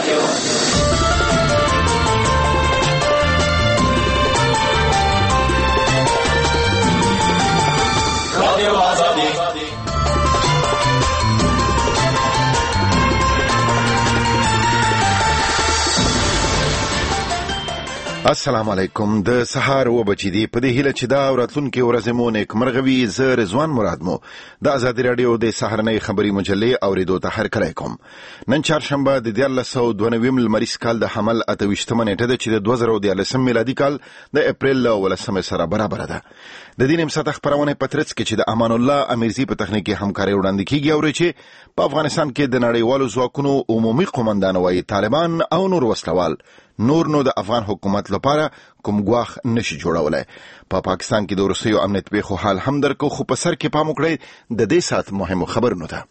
السلام علیکم. د سهار و بچی دی په دې هیله چې دا وراتلونکي ورځې مو نیکمرغوي. زه رضوان مراد مو د آزادي رادیو د سهارنۍ خبري مجلې اوریدو ته هرکلی کوم. نن چهارشنبه د 1992 لمریز کال د حمل 28مه نیټه ده چې د 2013 میلادي کال د اپریل 18 سره برابر ده. د دې نیم ساعت خبرونه پترڅ کې چې د امان الله امیرزي په تخنیکی همکاري وړاندې کیږي او چې په افغانستان کې د نړیوالو ځواکونو عمومي قومندان وایي طالبان او نور وسلوال نور نو د افغان حکومت لپاره کوم ګواښ نشي جوړولای. په پاکستان کې د روسیو امنیت پیښو حال هم درکو، خو په سر کې پام وکړئ د دې سات مهمو خبرونو ته.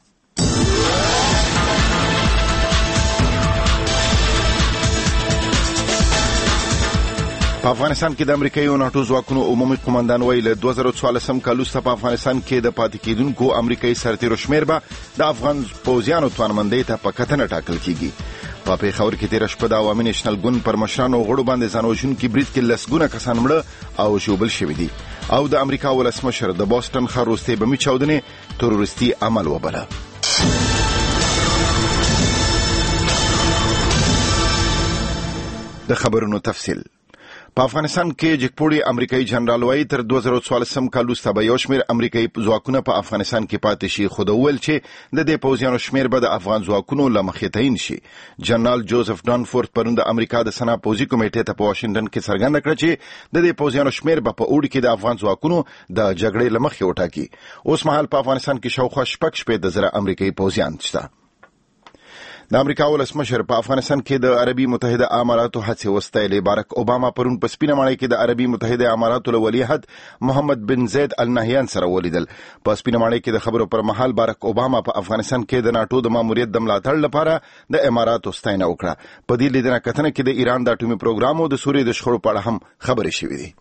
په افغانستان کې د امریکایي او ناتو ځواکونو عمومي قومندان ویل 2014 کال وروسته په افغانستان کې د پاتې کېدونکو امریکایي سرتیرو شمیر به د افغان پوځیانو توانمندۍ ته په کتنه ټاکل کیږي. په پیښور کې تیر شپه د عوامي نېشنل ګوند پر مشرانو غړو باندې ځانوژونکي برید کې لسګونه کسان مړه او ژوبل شوي دي او د امریکا ولسمشر د بوسټن ښار وروستۍ بمي چاودنې تروریستي عمل وبله. د خبرونو تفصیل. په افغانستان کې جګپوړي امریکایي جنرال وایي تر 2014 کال وروسته به یو شمېر امریکایي ځواکونه په افغانستان کې پاتې شي، خو د ویل چې د دې پوځیانو شمېر به د افغان ځواکونو له مخې تعیین شي. جنرال جوزف ډانفورد پرون د امریکا د سنا پوځي کمیټې ته په واشنګټن کې څرګنده کړه چې د دې پوځیانو شمېر به په اوړي کې د افغان ځواکونو د جګړې له مخې وټاکي. اوس مهال په افغانستان کې شاوخوا 6.5 امریکایي پوځیان شته. د امریکا ولسمشر په افغانستان کې د عربي متحده اماراتو هڅې وستایلې. بارک اوباما پرون په سپینه ماڼۍ کې د عربي متحده اماراتو له ولیعهد محمد بن زید ال نهیان سره ولیدل. په سپینه ماڼۍ کې د خبرو پر مهال بارک اوباما په افغانستان کې د ناتو د ماموریت د ملاتړ لپاره د اماراتو ستاینه وکړه. په دې لیدنه کتنه کې د ایران د اټومي پروګرام او د سوریې د شخړو په اړه هم خبرې شوې دي.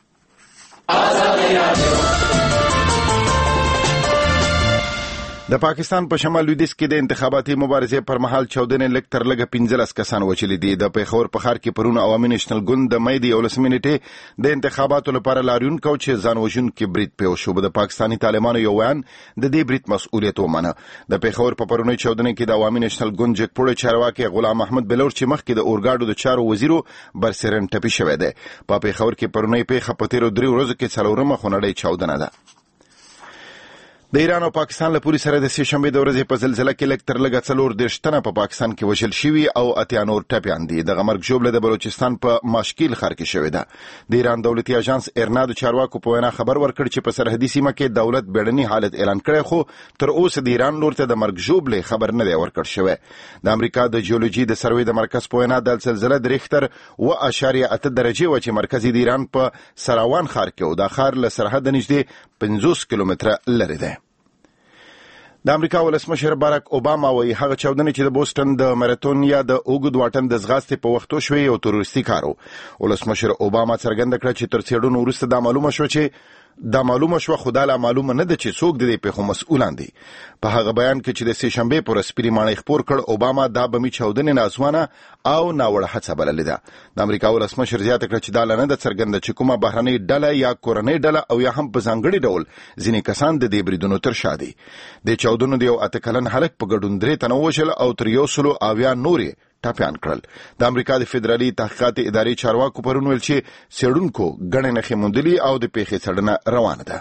د پاکستان په شمال لویدیځ کې د انتخاباتي مبارزې پر مهال چاودنې لږ تر لږه 15 کسان وچلي دي. د پیښور په ښار کې پرون عوامي نېشنل ګوند د مې د 18 نیټې د انتخاباتو لپاره لاریون کو چې ځانوژونکي برید پیښ شو. د پاکستاني طالبانو یو ویان د دې برید مسؤلیت ومنه. د پیښور په پرونی چاودنې کې د عوامي نېشنل ګوند جګپوړي چارواکي غلام احمد بلور چې مخکې د اورګاډو د چارو وزیرو برسرن ټپي شوی دی. په پیښور کې پرونی پیښه په تیرو 3 ورځو کې څلورمه خونړۍ چاودنه ده. د ایران او پاکستان له پوری سره د سې شنبه د ورځې په زلزلہ کې لږ تر لږه 4 تنه په پاکستان کې وژل شوي او اتیا نور ټپیان دي. د مرګ ژوبله د بلوچستان په ماشکیل ښار کې شوې ده. د ایران دولتي اژانس ارنا د چارواکو په وینا خبر ورکړ چې په سرحدي سیمه کې دولت بیړني حالت اعلان کړی، خو تر اوسه د ایران لور ته د مرګ ژوبله خبر نه دی ورکړ شوی. د امریکا د جیولوژي د سروې د مرکز په وینا د زلزلہ د ریختر 1.8 درجه و چې مرکزي د ایران په سراوان ښار کې او د ښار له سرحد نږدې 50 کیلومتره لري ده. د امریکا ولسمشر بارک اوباما وایي هغه چاودنې چې د بوسټن د ماراتون یا د اوږد واټن د ځغاستې په وختو شوې یو تروریستي کار و. ولسمشر اوباما څرګنده کړه چې تر څېړنو وروسته دا معلومه شوه خو دا لا معلومه نه ده چې څوک د دې پیښو مسؤلان دي. په هغه بیان کې چې د سې شنبې پر سپینې ماڼۍ خپور کړ، اوباما دا بمي چاودنې ناسوانه او ناوړه هڅه بللې ده. د امریکا ولسمشر زیاته کړه چې دا لا نه ده څرګنده چې کومه بهرنۍ ډله یا کورنۍ ډله او یا هم په ځانګړي ډول ځینې کسان د دې بریدونو تر شا دي. د چاودنو د یو 8 کلن هلک په ګډون 3 تنه وژل او تر 100 نورې ټاپیان کړل. د امریکا د فدرالي تحقیقات ادارې چارواکو پرون ویل چې څېړونکو ګڼې نښې موندلي او د پیښې څېړنه روانه ده.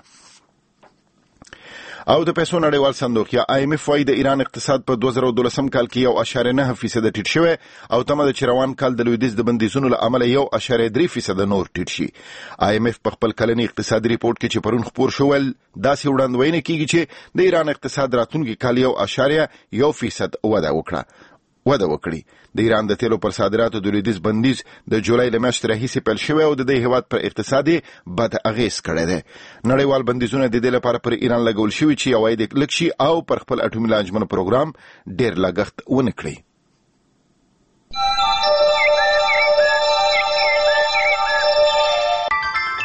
او د پیسو نړیوال صندوق یا IMF وايي د ایران اقتصاد په 2012 کال کې 1.9% ټیټ شوی او تمه ده چې روان کال د لویدیځ د بندیزونو له امله 1.3% نور ټیټ شي. IMF په خپل کلنی اقتصادي ریپورت کې چې پرون خپور شو داسې وړاندوینه کیږي چې د ایران اقتصاد راتلونکي کال 1.1% وده وکړي. د ایران د تیلو پر صادراتو د لویدیځ بندیز د جولای له میاشتې راهیسې پیل شوی او د دې هیواد پر اقتصادي بد اغیز کړی دی. نړیوال بندیزونه د دې لپاره پر ایران لګول شوي چې عواید یې لږ شي او پر خپل اټومي لانجمن پروګرام ډېر لګښت ونه کړي.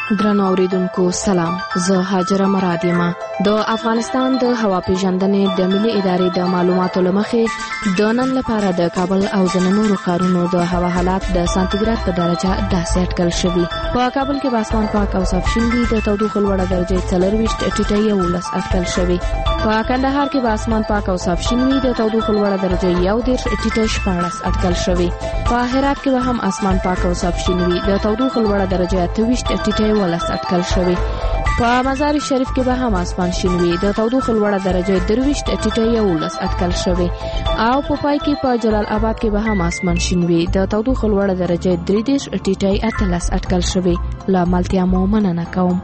درنو اوریدونکو سلام، زه هاجره مراد یم. د افغانستان د هوا پیژندنې د ملي ادارې د معلوماتو لمخې د نن لپاره د کابل او ځینو نورو ښارونو د هوا حالات د سانتیګراد په درجه داسې اټکل شوي. په کابل کې به اسمان پاک او صاف شین وي، د تودوخې لوړه درجه 24 ټیټه 11 اټکل شوي. په کندهار کې به اسمان پاک او صاف شین وي، د تودوخې لوړه درجه 11 ټیټه 14 اټکل شوي. په هرات کې به هم اسمان پاک او صاف شین وي، د تودوخې لوړه درجه 28 ټیټه 11 اټکل شوي. په مزار شریف کې به هم اسمان شین وي، د تودوخې لوړه درجه 23 ټیټه 11 اټکل شوي. او په پای کې په جلال آباد کې به هم اسمان شین وي، د تودوخې لوړه درجه 33 ټیټه 18 اټکل شوي. له ملتیا مو مننه کوم.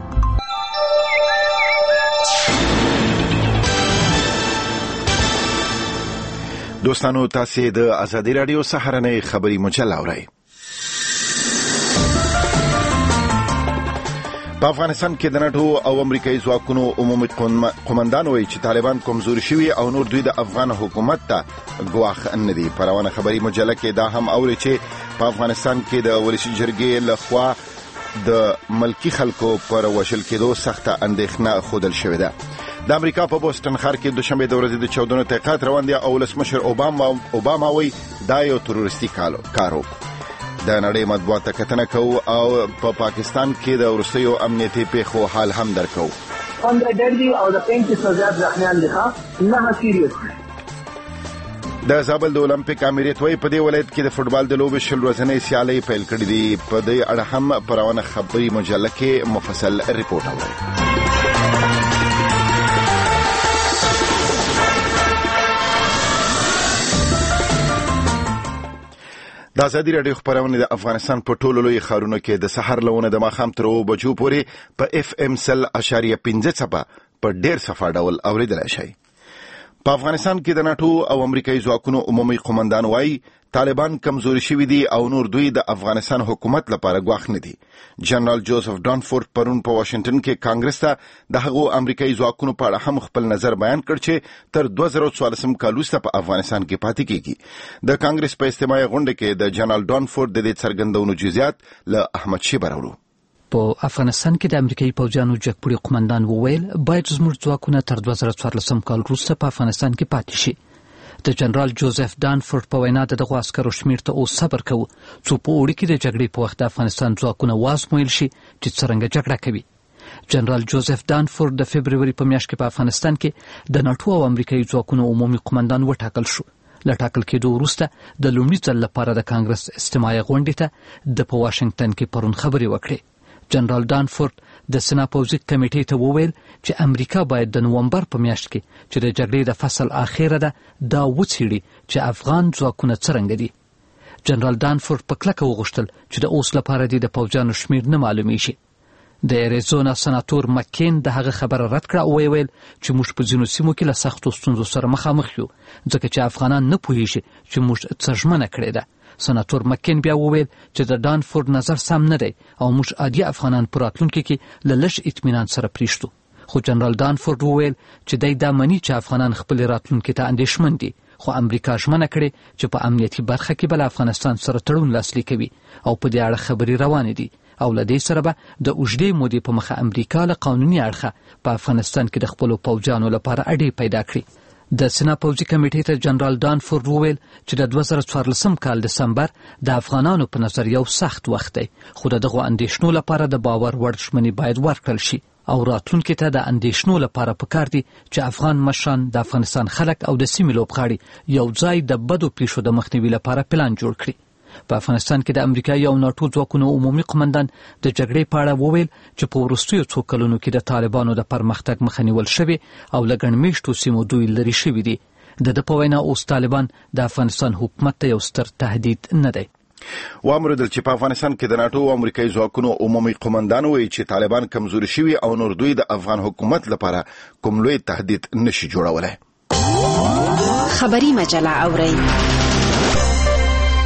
دوستانو، تاسو د ازادي رادیو سهارنۍ خبري مجله اورئ. په افغانستان کې د ناتو او امریکایي ځواکونو عمومي قومندان وایي چې طالبان کمزوري شوي او نور دوی د افغان حکومت ته ګواښ نه دي. په روانه خبري مجله کې دا هم اوري چې په افغانستان کې د ولسي جرګې لخوا د ملکی خلکو پر وشل کېدو سخته اندېښنه ښودل شوې ده. د امریکا په بوسټن ښار کې دوشنبه د ورځې د 14 تحقیقات روان دي او ولسمشر اوباما وایي دا یو تروریستي کارو. د نړۍ مطبوعات ته کتنه کوو او په پاکستان کې د وروستیو امنیتي پیښو حال هم درکو. 100 دی او د 35 زیات زخمیان دي، نه سیریس. د زابل د اولمپیک امریت وایي په دې ولایت کې د فوټبال د لوبې 20 ورځنۍ سیالۍ پیل کړې دي. په دې اړه هم په روانه خبري مجله کې مفصل ریپورت اورئ. د ازادي رادیو خبرونه د افغانستان په ټولو لوی ښارونو کې د سحر لونه د ماښام تر 2 بجو پورې په FM 100.15 په ډیر صفه ډول اوریدلای شي. په افغانستان کې د ناتو او امریکایي ځواکونو عمومي قومندان وایي طالبان کمزوري شوي دي او نور دوی د افغانستان حکومت لپاره ګواښ نه دي. جنرال جوزف ډانفورد پرون په واشنگټن کې کانګرس ته د هغو امریکایي ځواکونو په اړه هم خپل نظر بیان کړ چې تر 2014 کال وروسته په افغانستان کې پاتې کیږي. د کانګرس په اجتماعي غونډه کې د جنرال ډانفورد د دې څرګندونو جزئیات له احمد شیبه راوړو. په افغانستان کې د امریکایي پوځیانو جګپوړي قومندان وویل باید زموږ ځواکونه تر 2014 کال وروسته په افغانستان کې پاتې شي. د جنرال جوزف ډانفورد په وینا دغه عسکرو شمیر ته اوس صبر کوو څو په اوړي کې د جګړې په وخت د افغانستان ځواکونه وازمویل شي چې څرنګه جګړه کوي. جنرال جوزف ډانفورد د فبروري په میاشت کې په افغانستان کې د ناتو او امریکایي ځواکونو عمومي قومندان وټاکل شو. له ټاکل کېدو وروسته د لومړي ځل لپاره د کانګرس اجتماعي غونډې ته د په واشنگټن کې پرون خبرې وکړې. جنرال ډانفورد د سنا پوځي کمیټې ته وویل چې امریکا باید د نومبر په میاشت کې چې د جګړې د فصل اخیره ده دا وڅېړي چې افغان ځواکونه څرنګه دي. جنرال ډانفورد په کلکه وغوښتل چې د اوس لپاره د پوځیانو شمیر نه معلومیږي. د اریزونا سناتور مکین د هغه خبره رد کړه او ویل چې موږ په ځینو سیمو کې له سختو ستونزو سره مخامخ یو ځکه چې افغانان نه پوهیږي چې موږ څه ژمنه کړې ده. سناتور مکین بیا وویل چې د ډانفورد نظر سم نه دی او موږ عادي افغانان په راتلونکي کې له لږ اطمینان سره پریږدو. خو جنرال ډانفورد وویل چې دی دا مني چې افغانان خپل راتلونکي ته اندېښمن دي، خو امریکا ژمنه کړې چې په امنیتي برخه کې به له افغانستان سره تړون لاسلیک کوي او په دې اړه خبرې روانې دي او له دې سره به د اوږدې مودې په مخه امریکا له قانوني اړخه په افغانستان کې د خپلو پوځیانو لپاره اډې پیدا کړي. د سنا پوځي کمیټې ته جنرال ډانفورد وویل چې د 2014 کال دسمبر د افغانانو په نظر یو سخت وخت دی، خو دغه اندېښنو لپاره د باور وړ ژمنې باید ورکړل شي او راتلونکي ته د اندېښنو لپاره پکار دي چې افغان مشران د افغانستان خلک او د سیمې لوبغاړي یو ځای د بدو پیښو د مخنیوي لپاره پلان جوړ کړي. په افغانستان کې د امریکایي او ناتو ځواکونو عمومي قومندان د جګړې په اړه وویل چې په وروستیو څو کلونو کې د طالبانو د پرمختګ مخه نیول شوې او له ګڼ میشتو سیمو دوی لرې شوي دي. د په وینا اوس طالبان د افغانستان حکومت ته یو ستر تهدید نه دی. وامردل چې په افغانستان کې د ناتو او امریکایي ځواکونو عمومي قومندان وایي چې طالبان کمزوري شوي او نور دوی د افغان حکومت لپاره کوم لوی تهدید نشي جوړولای. خبري مجله اورئ.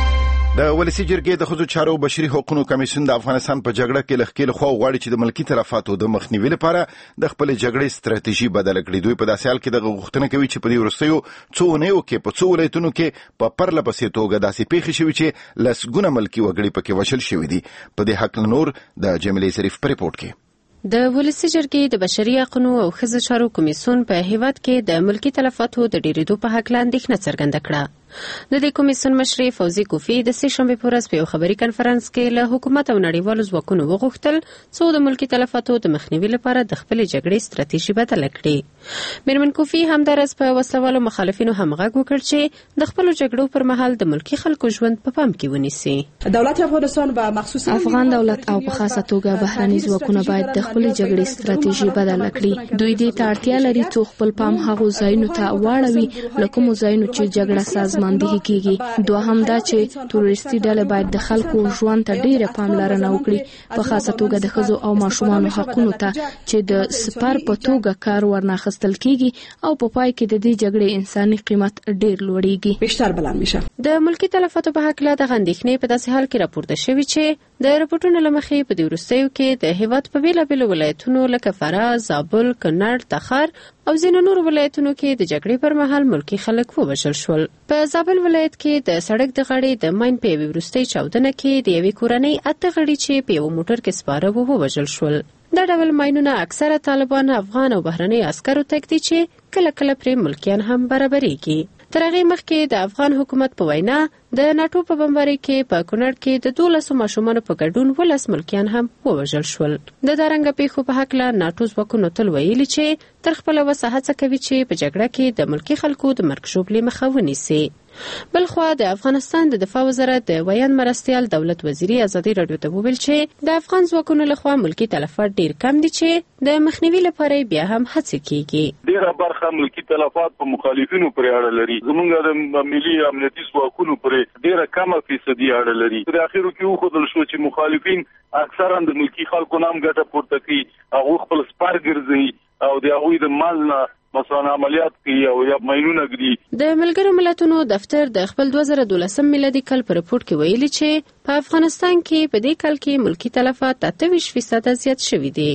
د ولسی جرګې د ښځو چارو بشري حقوقو کمیسیون د افغانستان په جګړه کې لخوا خو غواړي چې د ملکی تلفاتو د مخنیوي لپاره د خپل جګړې ستراتیژي بدل کړي. دوی په داسې حال کې د غوښتنه کوي چې په دې وروستیو څو اونیو کې په څو ولایتونو کې په پرله پسې توګه داسې پیښې شوي چې لسګونه ملکی وګړي پکې وژل شوي دي. په دې حق نور د جمیلې ظریف په ریپورت کې د ولسی جرګې د بشري حقوقو او ښځو چارو کمیسیون په هیواد کې د ملکی تلفاتو د ډیریدو په حق اندېښنه څرګنده کړه. د دې کمیسیون مشر فوزي کوفی د سې شنبه په ورځ په یو خبري کانفرنس کې له حکومت او نړیوالو ځواکونو وغوښتل څو د ملکی تلفاتو د مخنیوي لپاره د خپل جګړې ستراتیژي بدل کړي. میرمن کوفی همدارس په وسلوالو مخالفینو هم غږ وکړ چې د خپل جګړو پر مهال د ملکی خلکو ژوند په پام کې ونیسي. دولت افغانستان به مخصوص افغان دولت او په خاصه توګه بهرني ځواکونه باید د خپل جګړې ستراتیژي بدل کړي. دوی دې ته اړتیا لري چې خپل پام هغو ځایونو ته واړوي لکه مو ځایونو چې جګړه سازماندهي کیږي. دوهم دا چې تروریستي ډلې باید د خلکو ژوند ته ډیره پاملرنه وکړي، په خاصه توګه د ښځو او ماشومانو حقونو ته چې د سپر په توګه کار ورناخستل کیږي او په پای کې د دې جګړې انساني قیمت ډیر لوړیږي، بیشتر بلند میشه. د ملکی تلفاتو په حق له د غندښنې په داسې حال کې راپورته شوی چې د راپورټونو لمخې په دې وروستیو کې د هیواد په بیلابیلو ولایتونو لکه فراه، زابل، کنړ، تخار او ځینو نورو ولایتونو کې د جګړې پر مهال ملکی خلک ووژل شول. په زابل ولایت کې د سړک د غاړې د ماین په یوې وروستۍ چاودنه کې د یوې کورنۍ 8 غړي چې په یو موټر کې سپاره وو ووژل شول. دا ډول ماینونه اکثره طالبان افغان او بهرني عسکرو تک دي چې کله کله پرې ملکیان هم برابرېږي. تر هغې مخکې د افغان حکومت په وینا د ناټو په بمبارۍ کې په کونړ کې د 12 ماشومانو په ګډون 12 ملکیان هم ووژل شول. د دارنګ پیښو په حق له ناټو ځواکونو تل ویلي چې تر خپل وسه هڅه کوي چې په جګړه کې د ملکی خلکو د مرګ ژوبلې مخه ونیسي. بلخوا د افغانستان د دفاع وزارت د ویان مرستیال دولت وزیری ازادي رادیو ته وویل چې د افغان ځواکونو لخوا ملکی تلفات ډیر کم دي چې د مخنیوي لپاره بیا هم هڅې کیږي. ډیره برخه ملکی تلفات په مخالفینو پورې اړه لري. زمونږ د ملي امنیتي ځواکونو پورې ډیره کمه فیصدي اړه لري. په اخیرو کې وښودل شو چې مخالفین اکثرا د ملکی خلکو نام ګټه پورته کوي، هغه خپل سپار ګرځي او د هغوی د مال نه مثلا عملیات کوي او یا ماینونه ګري. د ملګرو ملتونو دفتر د خپل 2012 میلادي کال په رپورت کې ویلي چې په افغانستان کې په دې کال کې ملکی تلفات 28% زیات شوي دي.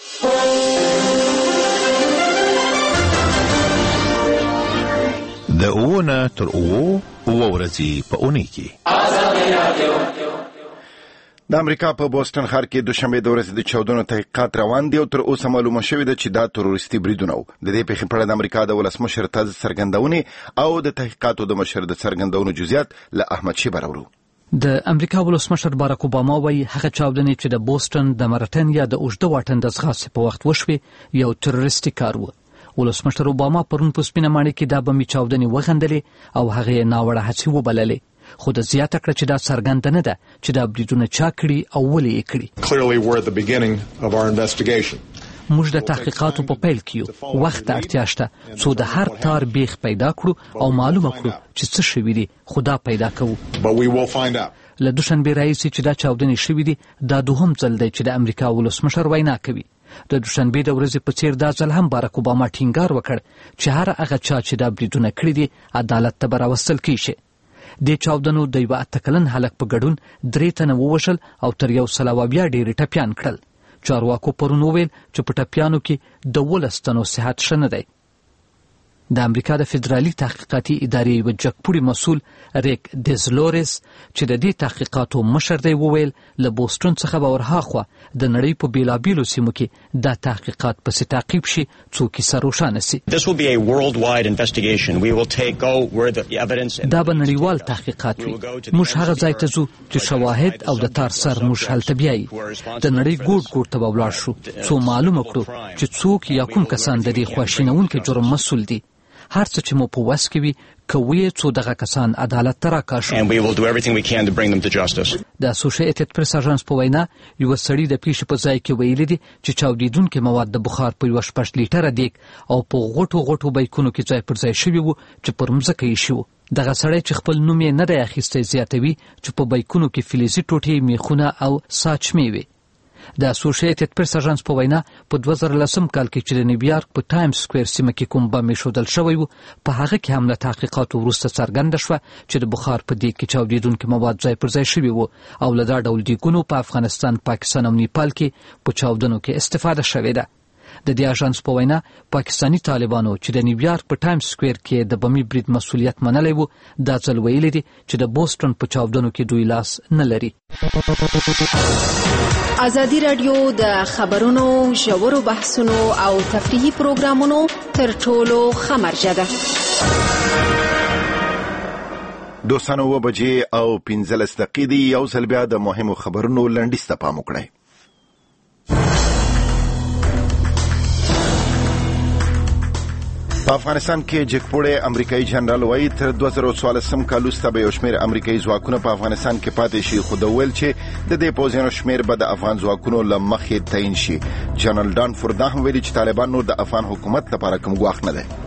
د اوونه تر اوو ورځې په اونۍ کې د امریکا په بوسټن ښار کې دوشنبه د ورځې د چاودنو تحقیقات روان دي او تر اوسه معلومه شوې ده چې دا تروریستي بریدونه وو. د دې پیښې په اړه د امریکا د ولسمشر تازه څرګندونې او د تحقیقاتو د مشر د څرګندونو جزئیات له احمد شیبه راوړو. د امریکا ولسمشر باراک اوباما وايي هغه چاودنې چې د بوسټن د مرټن یا د اوږده واټن د ځغاستې په وخت وشوې یو تروریستي کار و. ولسمشر اوباما پرون په سپینه ماڼۍ کې دا بمي چاودنې وغندلې او هغه یې ناوړه هڅې وبللې. خو د زیاته کړه چې دا څرګنده نه ده چې دا بریدونه چا کړي او ولې یې کړي. موږ د تحقیقاتو په پیل کې یو. وخت ته اړتیا شته څو د هر تار بیخ پیدا کړو او معلومه کړو چې څه شوي دي، خو دا پیدا کوو. له دوشنبې راهیسې چې دا چاودنې شوي دي دا دوهم ځل دی چې د امریکا ولسمشر وینا کوي. د دوشنبې د ورځې په څیر دا ځل هم باراک اوباما ټینګار وکړ چې هر هغه چا چې دا بریدونه کړي دي عدالت ته به راوستل کیږي. د چاودنو د یو 8 کلن هلک په ګډون 3 تنه ووژل او تر 120 ډېر ټپیان کړل. چارواکو پرون وویل چې په ټپیانو کې د 12 تنو صحت ښه نه دی. د امریکا د فدرالي تحقیقاتي ادارې یو جګپوړي مسؤل ریک ډیزلورس چې د دې تحقیقاتو مشر دی وویل له بوسټن څخه به ورهاخوا د نړۍ په بیلابیلو سیمو کې دا تحقیقات پسې تعقیب شي څو کیسه روښانه سي. دا به نړیوال تحقیقات وي. موږ هغه ځای ته ځو چې شواهد او د تار سر موږ هلته بیایي. د نړۍ ګوټ ګوټ ته به ولاړ شو څو معلومه کړو چې څوک یا کوم کسان د دې خواشینونکي جرم مسؤل دي. هر څه چې مو په وس کې وي کوي څو دغه کسان عدالت ته راکاږو. د اسوسییټډ پریس اژانس په وینا یو سړی د پیښې په ځای کې ویلي دي چې چاودیدونکي مواد د بخار په 1 لیټره دیګ او په غټو بیکونو کې ځای پر ځای شوي وو چې پر مځکه یې شو. دغه سړی چې خپل نوم یې نه دی اخیستی زیاتوي چې په بیکونو کې فلزي ټوټې، میخونه او ساچمې وي. د اسوسییټډ پریس اژانس په وینا په 2010 کال کې چې د نیویارک په ټایم سکوير سیمه کې کوم بم ایښودل شوی و په هغه کې هم له تحقیقاتو وروسته څرګنده شوه چې د بخار په دیګ کې چاودیدونکي مواد ځای پر ځای شوي وو او له دا ډول دیګونو په افغانستان، پاکستان او نیپال کې په چاودنو کې استفاده شوې ده. د دې اژانس په وینا پاکستانی طالبانو چې د نیویارک په ټایم سکوير کې د بمي برید مسؤلیت منلی وو، دا ځل ویلي دي چې د بوسټن په چاودنو کې دوی لاس نه لري. ازادي راډیو د خبرونو، ژورو بحثونو او تفریحي پروګرامونو تر ټولو ښه مرجع ده. دوستانو 9 بجې او 15 دقیقې دی. یو ځل بیا د مهمو خبرونو لنډیز ته پام وکړئ. په افغانستان کې جګپوړی امریکایي جنرال وایي تر 2014 کال وروسته به یو شمېر امریکایي ځواکونه په افغانستان کې پاتې شي، خو د ویل چې د دې پوځیانو شمېر به د افغان ځواکونو له مخې تعیین شي. جنرال ډانفورد هم ویلي چې طالبان نور د افغان حکومت لپاره کوم ګواښ نه دی.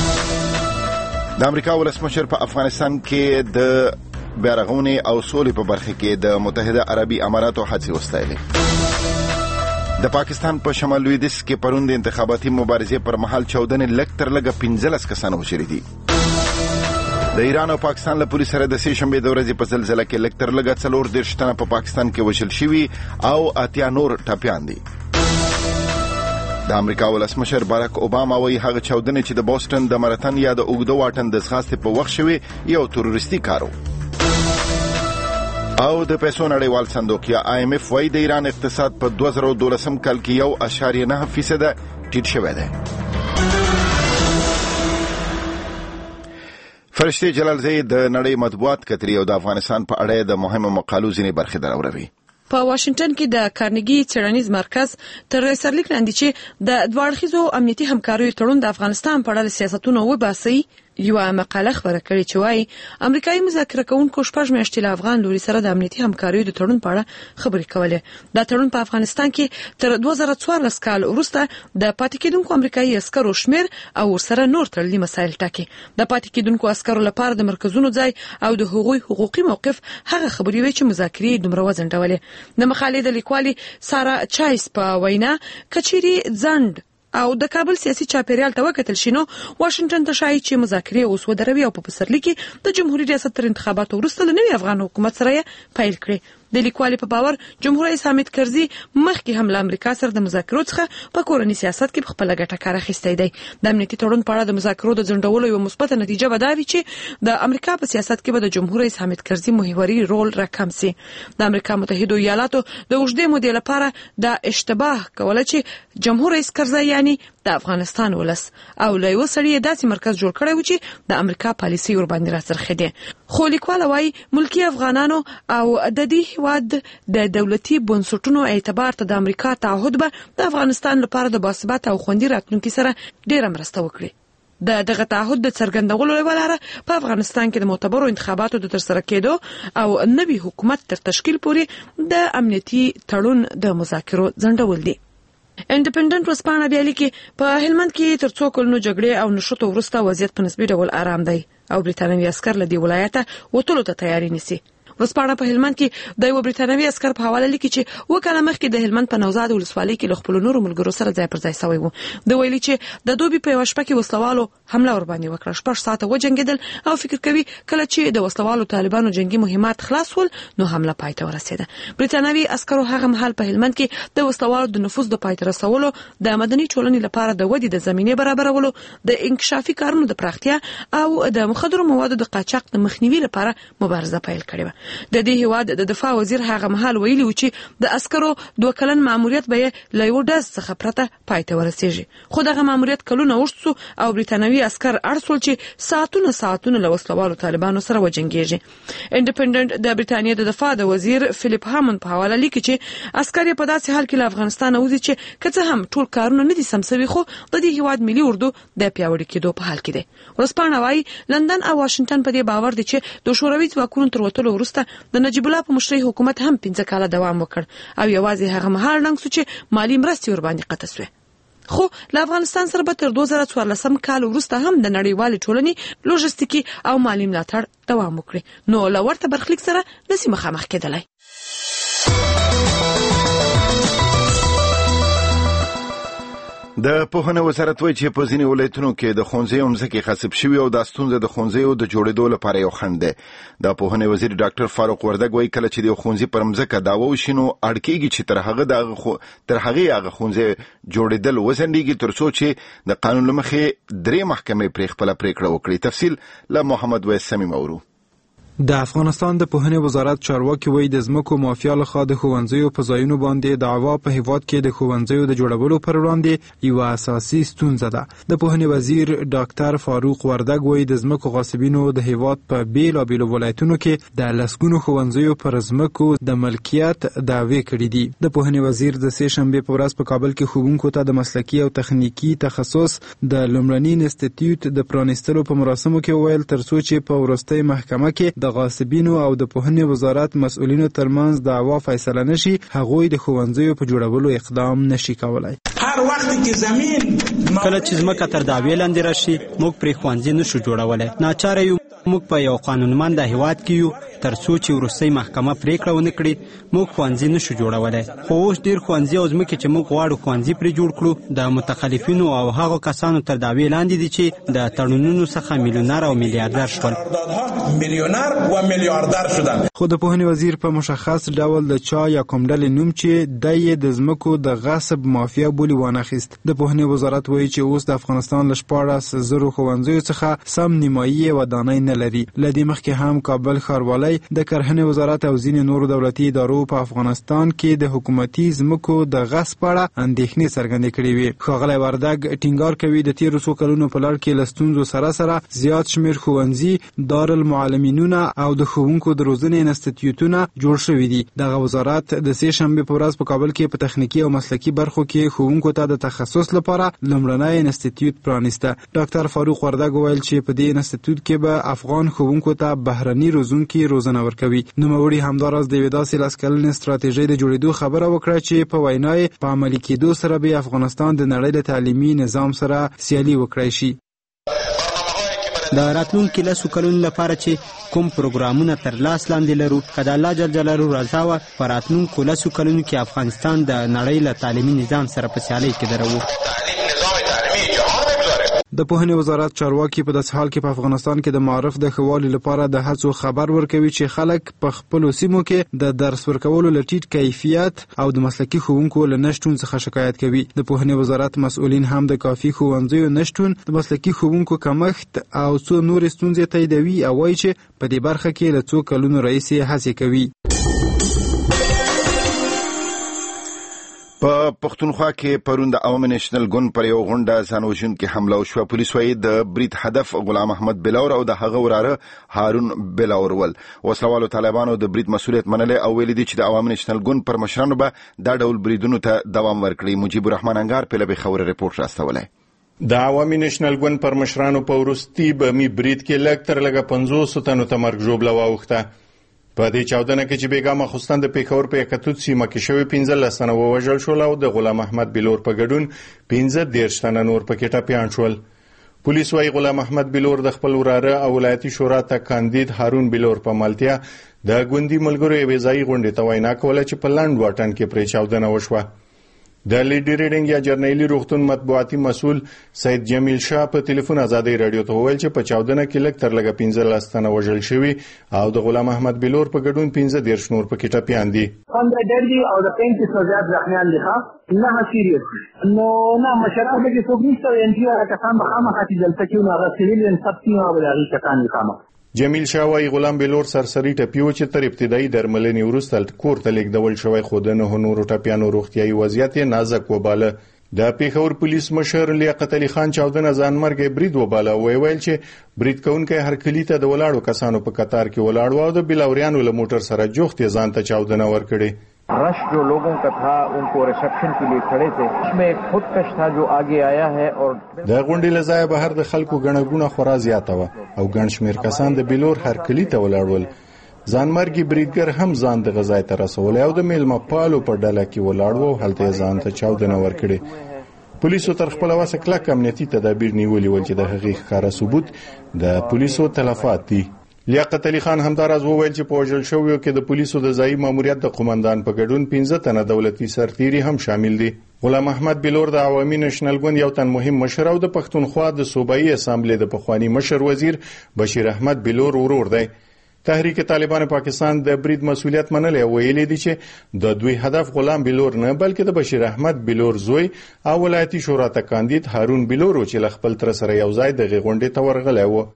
د امریکا ولسمشر په افغانستان کې د بیارغونې او سولې په برخه کې د متحده عربي اماراتو هڅې وستایلې. د پاکستان په شمال لویدیځ کې پرون د انتخاباتي مبارزې پر مهال چاودنې لږ تر لږه 15 کسان وشړي دي. د ایران او پاکستان له پولیسو سره د سې شنبې د ورځې په زلزلې کې لږ تر لږه 40 تنه په پاکستان کې وژل شوي او 80 نور ټپیان دي. د امریکا ولسمشر باراک اوباما وایي هغه چاودنې چې د بوسټن د مراتن یا د اوږده واټن د ځغاستې په وخت شوي یو تروریستي کار و. او د پیسو نړیوال صندوق یا IMF وایي د ایران اقتصاد په 2012 کال کې 1.9% ټیټ شوی دی. فرشته جلالزی د نړۍ مطبوعات کتري او د افغانستان په اړه د مهمو مقالو ځینې برخې دراوړي. په واشنگټن کې د کارنګي څېړنیز مرکز تر سرلیک لاندې چې د دوه امنیتي همکاریو تړون د افغانستان په اړه سیاستونه وباسي یو مقاله خبره کړې چې وايي امریکایي مذاکره کوونکو 6 میاشتې له افغان لوري سره د امنیتي همکاریو د تړون په اړه خبرې کولې. دا تړون په افغانستان کې تر 2014 کال وروسته د پاتې کېدونکو امریکایي عسکرو شمیر او ورسره نور تړلي مسایل ټاکي. د پاتې کېدونکو عسکرو لپاره د مرکزونو ځای او د هغوی حقوقي موقف هغه خبرې وي چې مذاکرې دومره وزنډولې. د مقالې د لیکوالي سارا چایس په وینا کچيري ځند او د کابل سیاسي چاپیریال ته وکتل شي نو واشنگټن ته شایي چې مذاکرې اوس ودروي او په پسرلي کې د جمهوریت ریاست تر انتخاباتو وروسته له نوي افغان حکومت سره پیل کړي. د لیکوالي په باور جمهور رئیس حامد کرزي مخکې هم له امریکا سره د مذاکرو څخه په کورني سیاست کې خپل ګټه کار اخیستی دی. د امنیتي تړون په اړه د مذاکرو د ځنډولو یو مثبت نتیجه به دا وي چې د امریکا په سیاست کې به د جمهور رئیس حامد کرزي محوري رول راکم سي. د امریکا متحده ایالاتو د اوږدې مودې لپاره د اشتباه کوله چې جمهور رئیس کرزي یعنی د افغانستان ولس او له یو سړي داسې مرکز جوړ کړی و چې د امریکا پالیسي ور باندې راڅرخې دي. خو لیکواله وايي ملکی افغانانو او د دې هواد د دولتي بنسټونو اعتبار ته د امریکا تعهد به د افغانستان لپاره د باثبات او خوندي راتلونکي سره ډېره مرسته وکړي. دغه تعهد د څرګندولو لپاره په افغانستان کې د معتبرو انتخاباتو د ترسره کېدو او نوي حکومت تر تشکیل پورې د امنیتي تړون د مذاکرو ځنډول دي. انډیپندنت ورځپاڼه بیا لیکي په هلمند کې تر څو کلونو جګړې او نشوتو وروسته وضعیت په نسبي ډول آرام دی او بریتانوي عسکر له دې ولایته وټولو ته تیاری نیسي. ورځپاڼه په هلمند کې د یو بریتانوي عسکر په حواله لیکي چې وکاله مخکې د هلمند په نوزاد ولسوالۍ کې له خپل نورو ملګرو سره ځای پر ځای شوی وو. د ویلي چې د دوبي په شپه کې وسلوالو حمله ور باندې وکړه. 6 ساعته وجنګیدل او فکر کوي کله چې د وسلوالو طالبانو جنگي مهمات خلاص ول نو حمله پای ته ورسېده. بریتانوي عسکرو هغه مهال په هلمند کې د وسلوالو د نفوذ د پای ته رسولو د مدني ټولنې لپاره د ودی د زمینه برابرولو د انکشافي کارونو د پراختیا او د مخدرو موادو د قاچاق د مخنیوي لپاره مبارزه پیل کړې و. د دې هواد د دفاع وزیر هغه مهال ویلي و چې د عسکرو 2 کلن ماموریت به له یو ډز څخه پرته پای ته ورسیږي. خو دغه ماموریت کلونه وشو او بریتانوي عسكر ارسل چې ساعتونه له وسلوالو طالبانو سره وجنګیږي. انډیپندنت د بریتانیا د دفاع د وزیر فلیپ هامند په حواله لیکي چې عسكر په داسې حال کې له افغانستان وځي چې کڅه هم ټول کارونه نه دي سمسوي خو د دې هواد ملي اردو د پیاوړي کېدو په حال کې دی. ورځپاڼه وايي لندن او واشنگټن په دې باور دي چې د شوروي ځواکونو تر وټولو وروسته د نجیب الله په مشرۍ حکومت هم 15 کاله دوام وکړ او یوازې هغه مهال ړنګ شو چې مالی مرستې ور باندې قطع شوې. خو له افغانستان سره به تر 2014 کال وروسته هم د نړیوال ټولنې لوجستیکي او مالی ملاتړ دوام وکړي نو لورته برخلیک سره نسی مخامخ کېدلای. د پوهنې وزارت وایي چې په ځینې ولایتونو کې د ښوونځیو مځکې غصب شوي او دا ستونزه د ښوونځیو د جوړېدو لپاره یو خنډ دی. د پوهنې وزیر ډاکټر فاروق وردګ وایي کله چې د ښوونځي پر مځکه دعوا وشي نو اړ کېږي چې تر هغې هغه ښوونځی جوړېدل وځنډېږي تر څو چې د قانون له مخې 3 محکمې پرې خپله پرېکړه وکړي. تفصیل له محمد ویس سمیم اورو. د افغانستان د پوهنې وزارت چارواکي وایي د ځمکو مافیا لخوا د ښوونځیو په ځایونو باندې دعوا په هیواد کې د ښوونځیو د جوړولو پر وړاندې یوه اساسي ستونزه ده. د پوهنې وزیر ډاکټر فاروق وردګ وایي د ځمکو غاصبینو د هیواد په بیلابیلو ولایتونو کې د لسګونو ښوونځیو پر ځمکو د ملکیت دعوې کړي دي. د پوهنې وزیر د سې شنبې په ورځ په کابل کې ښوونکو ته د مسلکي او تخنیکي تخصص د لومړني انسټیټیوټ د پرانیستلو په مراسمو کې وویل ترڅو چې په وروستۍ محکمه کې د غاصبینو او د پوهنې وزارت مسؤلینو ترمنځ دعوا فیصله نشي هغوی د ښوونځیو په جوړولو اقدام نشي کولای. هر وخت کې زمين کله چې ځمکه تر دعوې لاندې راشي موږ پرې ښوونځي نشو جوړولای. ناچاره یو موږ په یو قانونمند هیواد کې یو تر څو چې وروستۍ محکمه پریکړه ونه کړي موږ ښوونځي نشو جوړولای. خو اوس ډیر ښوونځي او ځمکې چې موږ غواړو ښوونځي پرې جوړ کړو د متخلفینو او هغو کسانو تر دعوې لاندې دي چې د تړونونو څخه میلیونر او میلیاردر شول. میلیونر و میلیاردر شدن. خو د پوهنې وزیر په مشخص ډول د چا یا کوم ډلې نوم چې د د ځمکو د غصب مافیا بولی وانخیست. د پوهنې وزارت وایي چې اوس د افغانستان له 14,000 ښوونځیو څخه سم نیمایي ودانۍ نه لري. لدې مخکې هم کابل ښاروالۍ د کرهنې وزارت او ځینې نورو دولتي ادارو په افغانستان کې د حکومتي ځمکو د غصب په اړه اندېښنې څرګندې کړې وې. ښاغلی وردګ ټینګار کوي د تیرو څو کلونو په لړ کې له ستونزو سره زیات شمېر ښوونځي دارالمعلمینونه او د ښوونکو د روزنې انسټیټیوټونه جوړ شوي دي. دغه وزارت د سې شنبې په ورځ په کابل کې په تخنیکي او مسلکي برخو کې ښوونکو ته د تخصص لپاره لومړنی انسټیټیوټ پرانیسته. ډاکټر فاروق وردګ وویل چې په دې انسټیټیوټ کې به افغان ښوونکو ته بهرني روزونکي روزنه ورکوي. نوموړي همداراز د یوې داسې 10 کلنې ستراتیژۍ د جوړېدو خبره وکړه چې په وینا یې په عملي کېدو سره به افغانستان د نړۍ له تعلیمي نظام سره سیالي وکړای شي. د راتلونکي 10 کلونو لپاره چې کوم پروګرامونه تر لاس لاندې لرو که د الله جل جلاله رضا وه په راتلونکو 10 کلونو کې افغانستان د نړۍ له تعلیمي نظام سره په سیالۍ کې درو. د پوهنې وزارت چارواکي په داسې حال کې په افغانستان کې د معارف د ښه والي لپاره د هڅو خبر ورکوي چې خلک په خپلو سیمو کې د درس ورکولو له ټیټ کیفیت او د مسلکي ښوونکو له نشتون څخه شکایت کوي. د پوهنې وزارت مسؤلین هم د کافي ښوونځیو نشتون، د مسلکي ښوونکو کمښت او څو نورې ستونزې تاییدوي او وایي چې په دې برخه کې له څو کلونو راهیسې هڅې کوي. په پښتونخوا کې پرون د عوامي نېشنل ګوند پر یو غونډه ځان وژونکې حمله وشوه. پولیس وایي د برید هدف غلام احمد بلاور او د هغه وراره هارون بلاور ول. وسلوالو طالبانو د برید مسؤلیت منلی او ویلي دي چې د عوامي نېشنل ګوند پر مشرانو به دا ډول بریدونو ته دوام ورکړي. مجيب الرحمن انګار په لبه خبر رپورټ راستولی. د عوامي نېشنل ګوند پر مشرانو په وروستي بمي برید کې لږ تر لږه 500 تنو ته مرګ ژوبله واوښته. په دې چاودنه کې چې بیګا مخستان د پیښور په یکتوت سیمه کې شوی 15 تنه ووژل شول او د غلام احمد بلور په ګډون 15 تنه نور پکې ټپیان شول. پولیس وايي غلام احمد بلور د خپل وراره او ولایتي شورا ته کاندید هارون بلور په ملتیا د ګوندي ملګرو یوې ځای غونډې ته وینا کوله چې په لند واټن کې پرې چاودنه وشوه. د لیډي ریډینګ یا جرنیلی روغتون مطبوعاتي مسؤل سید جمیل شاه په ټلیفون ازادي رادیو ته وویل چې په چاودنه کې لږ تر لږه 15 تنه وژل شوي او د غلام احمد بلور په ګډون 15 نور پکې ټپیان دي. 15 دي او د 35 زیات زخمیان دي. نه سیریس نو نه مشران به څوک نشته ان چې کسان به خامخا چې دلته کې نه غسیل ان سبتي او بلغي کسان خامخا. جمیل شاه وايي غلام بلور سرسری ټپیو چې تر ابتدایي درملنې وروسته کور ته لیږدول شوی خو د نه نورو ټپیانو روغتیايي وضعیت نازک وباله. د پیښور پولیس مشر لیاقت علي خان چاودنه ځانمرګ برید وباله او ویل چې برید کوونکی هر کلی ته د ولاړو کسانو په قطار کې ولاړ او د بلاوریانو له موټر سره جوخت ځان ته چاودنه ورکړي. Rush जो लोगों का था उनको रिसेप्शन के लिए खड़े थे, इसमें खुदकश था जो आगे आया है और د غونډې لزای بهر د خلکو غنغونه خورا زیاته و او ګڼ شمیر کسان د بلور هر کلی ته ولاړول. ځانمرګي بریدګر هم ځان د غزای ته رسول او د میلمه پالو په ډله کې ولاړ او هلته ځان ته چاودنه ورکړي. پولیسو تر خپل واسه کلک امنیتي تدابیر نیولي ول چې د هغې ښکاره ثبوت د پولیسو تلفات دي. لیاقت علي خان همداراز وویل چې په وژل شویو کې د پولیسو د ځایي ماموریت د قومندان په ګډون 15 تنه دولتي سرتیري هم شامل دي. غلام احمد بلور د عوامي نېشنل ګوند یو تن مهم مشر او د پښتونخوا د صوبایي اسامبلې د پخوانی مشر وزیر بشیر احمد بلور ورور دی. تحریک طالبان پاکستان د برید مسولیت منل او ویلي دي چې د دوی هدف غلام بلور نه بلکې د بشیر احمد بلور زوی او ولایتي شورا ته کاندید هارون بلور چې خپل تر سره یو ځای د غونډې ته ورغلی و.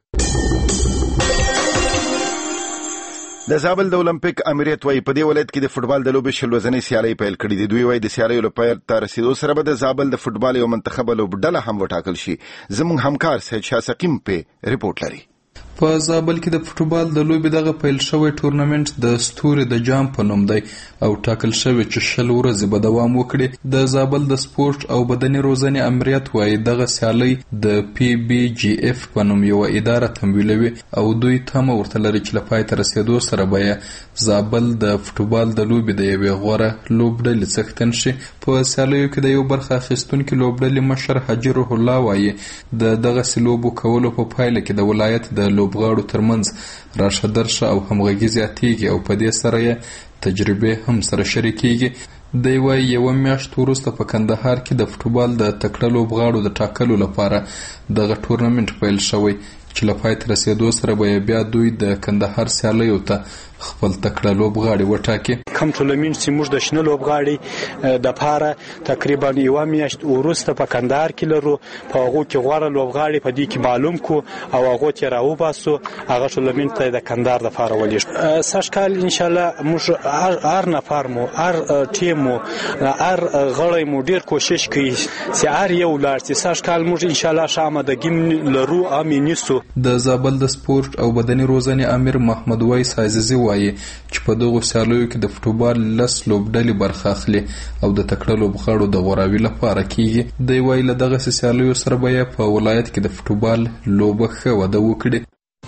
د زابل د اولمپیک امریت وای په دې ولایت کې د فوتبال د لوبې شلوزنې سیالي پیل کړې دي. دوی وای د سیالي لپاره تر رسیدو سره به د زابل د فوتبال یو منتخب لوبډله هم وټاکل شي. زموږ همکار سید شاه سقیم په ریپورت لري. په زابل کې د فوتبال د لوبې دغه پیل شوی ټورنمنت د ستوري د جام په نوم دی او ټاکل شوی چې 60 ورځې به دوام وکړي. د زابل د سپورت او بدني روزنې امریت وایي دغه سیالي د PBGF په نوم یو اداره تمویلوي او دوی تمه ورته لري چې لپاره تر رسیدو سره به زابل د فوتبال د لوبې د یوې غوره لوبډلې څښتن شي. په سیالیو کې د یو برخه اخیستونکو لوبډلې مشر حاجی روح الله وایي دغه سلوبو کولو په پایله کې د ولایت د لوبغاړو ترمنځ راشه درشه او همغږي زیاتېږي او په دې سره یې تجربه هم سره شریکېږي. دی وایي یوه میاشت وروسته په کندهار کې د فوتبال د تکړه لوبغاړو د ټاکلو لپاره دغه ټورنمنت پیل شوی چې له پای ته رسېدو سره به بیا دوی د کندهار سیالیو ته خپل تکړه لوبغاړي وټاکي. کوم ټورنمنت چې موږ د شنه لوبغاړي د پاره تقریبا یو میاشت وروسته په کندهار کې لرو. په هغه کې غوړه لوبغاړي په دې کې معلوم کو او هغه ته راو باسو هغه ټورنمنت ته د کندهار د پاره ولې ساشکال ان شاء الله موږ هر نفر مو هر ټیم مو هر غړی مو ډیر کوشش کوي چې هر یو لار چې ساشکال موږ ان شاء الله شامه د ګیم لرو امینیسو. د زابل د سپورت او بدني روزنې امیر محمد وایس عزیزي وایي چې په دغه سیالیو کې د فوتبال لس لوبډلې برخه اخلي او د تکړه لوبغاړو د غوراوي لپاره کیږي. دی وایي له دغه سیالیو سره به په ولایت کې د فوتبال لوبه ښه وده وکړي.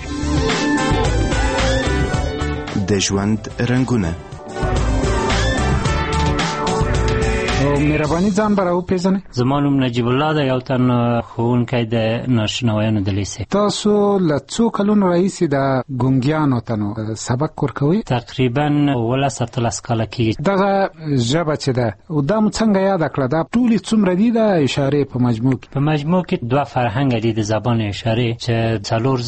د ژوند رنګونه مهرباني ځان به راوپېژنئ. زما نوم نجیب الله دی، یو تن ښوونکی د ناشنوایانو د لیسې. تاسو له څو کلونو راهیسې د ګونګیانو تنو سبق ورکوئ؟ تقریبا 17 کاله کېږي. دغه ژبه چې ده دا مو څنګه یاده کړه؟ دا ټولې څومره دي د اشارې په مجموع کې؟ په مجموع کې 2 فرهنګ دي د زبان اشارې چې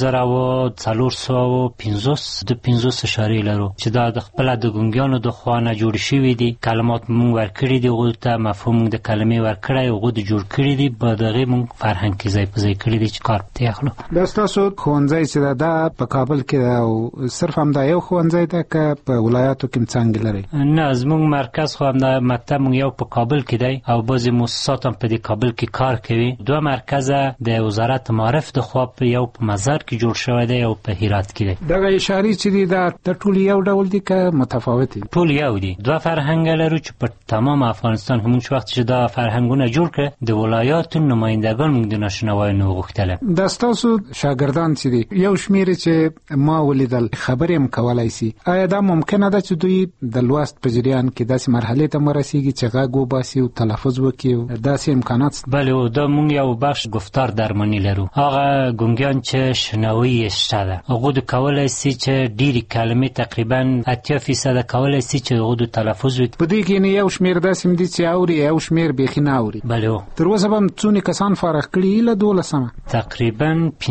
4,450 اشارې لرو چې دا د خپل د ګونګیانو د خوا نه جوړ شوي دي. کلمات مونږ ورکړي دي هغوی ته مفهوم د کلمې ورکړی هغوی د جوړ کړي دي په دغې مونږ فرهنګ کې ځای په ځای کړي دي چې کار پرې اخلو. دا ستاسو ښوونځی چې ده دا په کابل کې ده او صرف همدا یو ښوونځی ده که په ولایاتو کې هم څانګې لرئ؟ نه، زموږ مرکز خو همدا مکتب مونږ یو په کابل کې دی او بعضې مؤسسات هم په دې کابل کې کار کوي. 2 مرکزه د وزارت معارف د خوا یو په مزار کې جوړ شوی دی او په هرات کې دی. دغه اشارې چې دي دا ټول یو ډول دي که متفاوت دي؟ ټول یو دي. 2 فرهنګ لرو چې په تمام افغانستان همون وخت چې دا فرهنګونه جوړ کړ د ولایاتو نمائندگان موږ د ناشنوایانو غوښتل. دا ستاسو شاګردان چې دي یو شمیر چې ما ولیدل خبرې هم کولای شي، آیا دا ممکنه ده چې دوی د لوست په جریان کې داسې مرحلې ته ورسیږي چې غږ وباسي او تلفظ وکړي؟ داسې امکانات؟ بله، دا موږ یو بخش گفتار درمانی لرو. هغه ګونګیان چې شنوایی شته ده هغوی کولای شي چې ډېرې کلمې تقریبا 80% کولای شي چې هغوی تلفظ وکړي. په دې کې یو شمیر داسې دي چې اوري یو شمیر بیخي نه اوري. بله، تر اوسه به څونه کسان فارغ کړي؟ له 12 تقریبا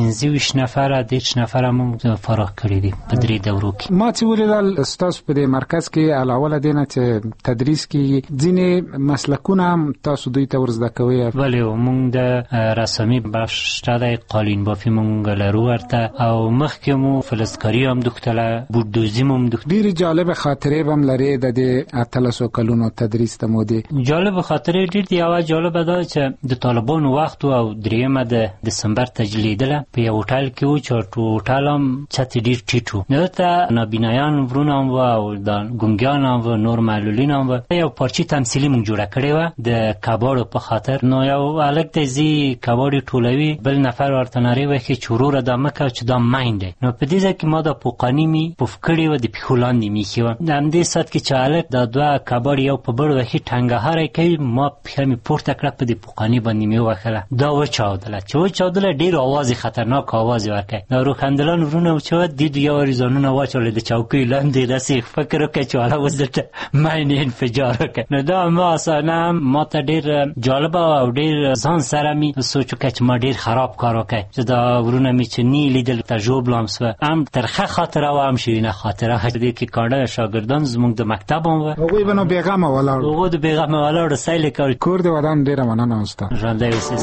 25 نفر 10 نفر موږ فارغ کړي دي په 3 دورو کې. ما چې ولیدل ستاسو په دې مرکز کې علاوه له دې نه چې تدریس کې ځینې مسلکونه هم تاسو دوی ته ورزده کوئ؟ بله، موږ د رسامي بخش شته دی، قالین بافي موږ لرو ورته او مخکې مو فلزکاري هم دوختله، بوټدوزي هم دوختله. ډېرې جالبه خاطرې به هم لرې د دې 18 کلونو تدریس ته مودې؟ جالب خاطرې ډېر دي. یوه جالبه دا چې د طالبانو وخت او دریمه د دسمبر تجلیدله په یو هوټل کې و چې هوټل هم چت ډېر ټیټ و. نو ته نابینایان ورونه هم وه او د ګونګیان هم وه، نور معلولین هم وه. یو پارچې تمثیلي موږ جوړه کړې وه د کباړو په خاطر. نو یو هلک دی ځي کباړ یې ټولوي، بل نفر ورته نارې وهي چې وروره دا مه کوه چې دا مین دی. نو په دې ځای کې ما دا پوقاني مې پف کړې وه، د پښو لاندې مې ایښې وه. د همدې ساعت کې چې هلک دا 2 کباړ یو په بل وهي ټنګهاره وای کوي ما پښه مې پورته کړه په دې پوقانی باندې مې وکړه دا وچاودله چې وچاودله ډېر आवाज خطرناک आवाज ورکړ دا روخندلان ورونه چې د یو ریزانونه واچول د چوکۍ لاندې داسې فکر وکړ چې والا وزته ماینه انفجار وکړ نو دا ما اصلا ما ته ډېر جالب او ډېر ځان سره می سوچ وکړ چې ما ډېر خراب کار وکړ چې دا ورونه می چې نی لیدل تجربه لامسه هم ترخه خاطره و هم شیرینه خاطره دې کې کاڼه شاګردان زموږ د مکتب هم هغوی به نو بیغمه ولاړ هغوی د بیغمه ولاړ سایل کار کور دې ودان ډېره مننه استاد ژوندی اوسئ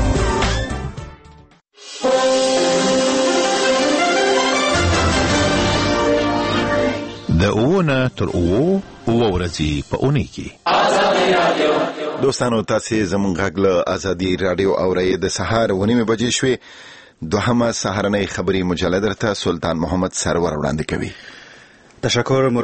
د اوونه تر اوو ورځې په اونۍ کې دوستانو تاسو زموږ غږ له ازادي رادیو اورئ د سهار 9:30 بجې شوې دوهمه سهارنۍ خبري مجله درته سلطان محمد سرور وړاندې کوي. تشکر